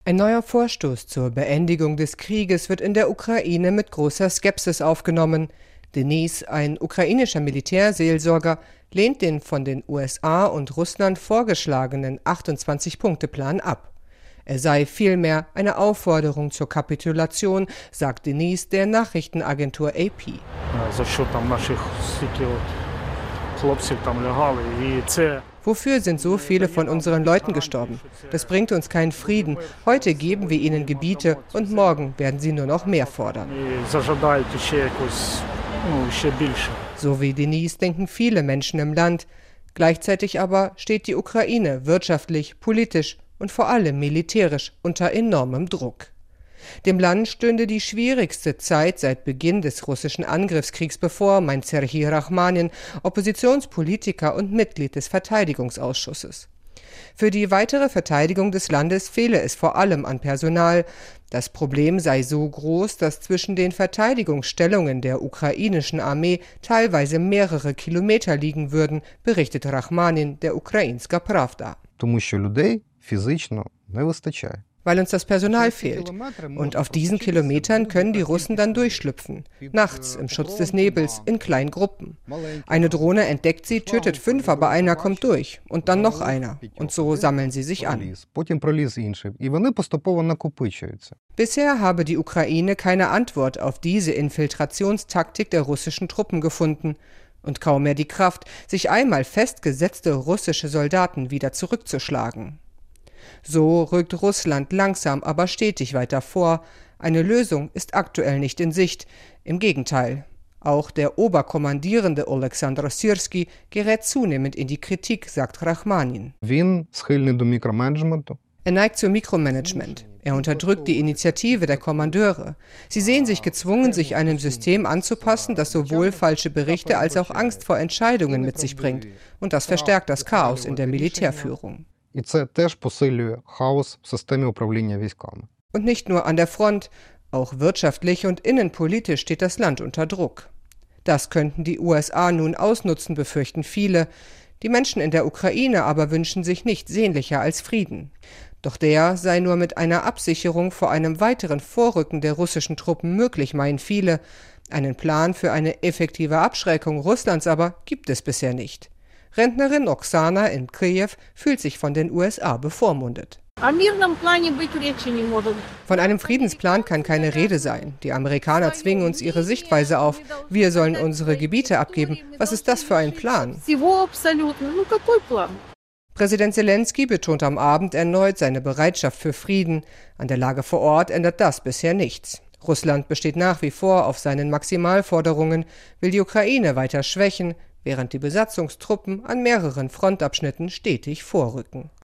Ein neuer Vorstoß zur Beendigung des Krieges wird in der Ukraine mit großer Skepsis aufgenommen. Denis, ein ukrainischer Militärseelsorger, lehnt den von den USA und Russland vorgeschlagenen 28-Punkte-Plan ab. Er sei vielmehr eine Aufforderung zur Kapitulation, sagt Denis der Nachrichtenagentur AP. Wofür sind so viele von unseren Leuten gestorben? Das bringt uns keinen Frieden. Heute geben wir ihnen Gebiete und morgen werden sie nur noch mehr fordern. So wie Denis denken viele Menschen im Land. Gleichzeitig aber steht die Ukraine wirtschaftlich, politisch und vor allem militärisch unter enormem Druck. Dem Land stünde die schwierigste Zeit seit Beginn des russischen Angriffskriegs bevor, meint Serhii Rachmanin, Oppositionspolitiker und Mitglied des Verteidigungsausschusses. Für die weitere Verteidigung des Landes fehle es vor allem an Personal. Das Problem sei so groß, dass zwischen den Verteidigungsstellungen der ukrainischen Armee teilweise mehrere Kilometer liegen würden, berichtet Rachmanin der Ukrainska Pravda. Weil uns das Personal fehlt. Und auf diesen Kilometern können die Russen dann durchschlüpfen. Nachts, im Schutz des Nebels, in kleinen Gruppen. Eine Drohne entdeckt sie, tötet 5, aber einer kommt durch. Und dann noch einer. Und so sammeln sie sich an. Bisher habe die Ukraine keine Antwort auf diese Infiltrationstaktik der russischen Truppen gefunden. Und kaum mehr die Kraft, sich einmal festgesetzte russische Soldaten wieder zurückzuschlagen. So rückt Russland langsam, aber stetig weiter vor. Eine Lösung ist aktuell nicht in Sicht. Im Gegenteil. Auch der Oberkommandierende Oleksandr Syrski gerät zunehmend in die Kritik, sagt Rachmanin. Er neigt zum Mikromanagement. Er unterdrückt die Initiative der Kommandeure. Sie sehen sich gezwungen, sich einem System anzupassen, das sowohl falsche Berichte als auch Angst vor Entscheidungen mit sich bringt. Und das verstärkt das Chaos in der Militärführung. Und nicht nur an der Front, auch wirtschaftlich und innenpolitisch steht das Land unter Druck. Das könnten die USA nun ausnutzen, befürchten viele. Die Menschen in der Ukraine aber wünschen sich nichts sehnlicher als Frieden. Doch der sei nur mit einer Absicherung vor einem weiteren Vorrücken der russischen Truppen möglich, meinen viele. Einen Plan für eine effektive Abschreckung Russlands aber gibt es bisher nicht. Rentnerin Oksana in Kiew fühlt sich von den USA bevormundet. Von einem Friedensplan kann keine Rede sein. Die Amerikaner zwingen uns ihre Sichtweise auf. Wir sollen unsere Gebiete abgeben. Was ist das für ein Plan? Präsident Selenskyj betont am Abend erneut seine Bereitschaft für Frieden. An der Lage vor Ort ändert das bisher nichts. Russland besteht nach wie vor auf seinen Maximalforderungen, will die Ukraine weiter schwächen, während die Besatzungstruppen an mehreren Frontabschnitten stetig vorrücken.